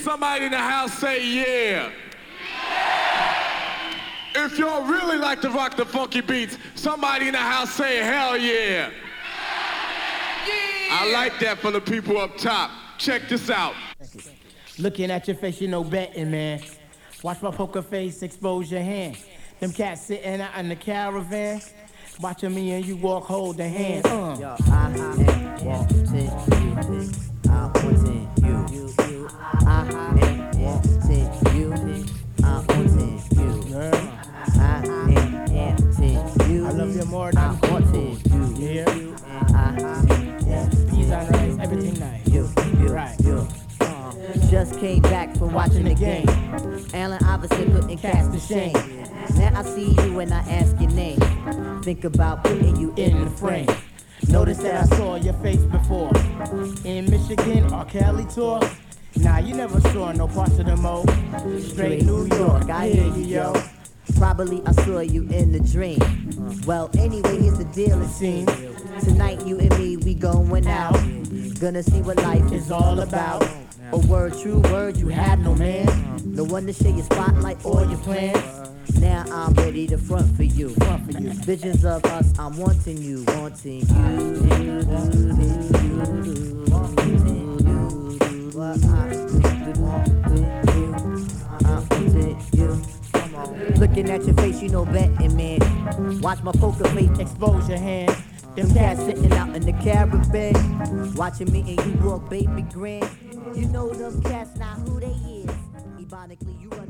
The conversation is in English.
somebody in the house say yeah. If y'all really like to rock the funky beats, somebody in the house say hell yeah. I like that for the people up top. Check this out. Looking at your face, you know betting, man. Watch my poker face, expose your hand. Them cats sitting out in the caravan. Watching me and you walk, hold the hand. Yo, I am wanting you. I wanting you. I am wanting you. I wanting you. I am wanting you. I love you more than I wanting you. Yeah. Peas on rice, everything nice. You. Right. Just came back from watching the game. Allen Iverson couldn't cast the shame. Now I see you and I ask your name. Think about putting you in the frame. Notice that I saw your face before. In Michigan or Cali tour. Nah, you never saw no parts of the mo. Straight New York, I hear you, yo. Probably I saw you in the dream. Well, anyway, here's the deal, it seems. Tonight you and me, we going out. Gonna see what life is all about. A word, true word, you have no man. No one to share your spotlight or your plans. Now I'm ready to front for you. Visions of us, I'm wanting you, wanting you. Looking at your face, you know betting, man. Watch my poker face, expose your hand. Them cats sitting out in the Caribbean. Watching me and you walk, baby, grin. You know them cats, not who they is. Ironically, you run